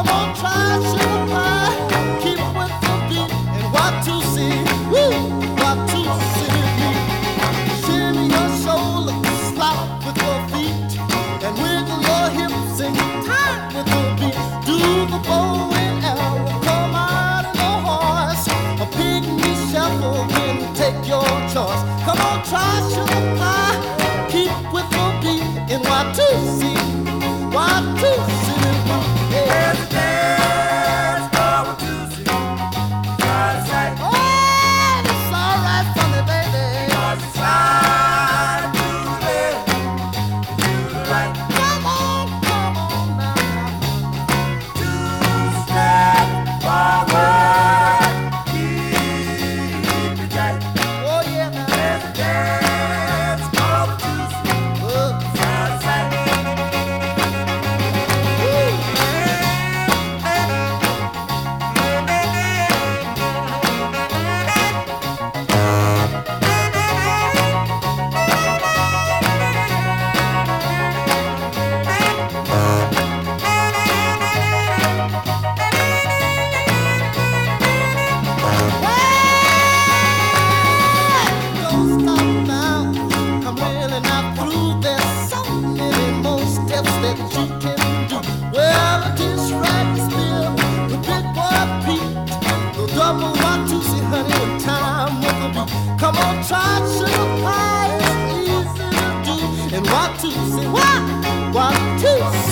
Come on, try sugar pie. Keep with the beat and what to see. Woo, what to see. Shimmy your shoulders, slop with your feet, and wiggle your hips and time with the beat. Do the bow and arrow, come out in a horse, a pygmy shuffle, then take your choice. Come on, try sugar pie. Keep with the beat and what to see. What to see. There's a dance going to see. Try to say, Oh, it's all right for me, baby. cause it's slide to the left, to the right. Come on now. Two-step forward, keep it tight. Oh, yeah, now. There's a dance going to see. Try to say, Don't stop now. I'm really not through. There's so many more steps that you can do. Well, this right still the big boy Pete. The double what to see, honey, in time with the beat. Come on, try sugar pie. It's easy to do. And what to see, what to see.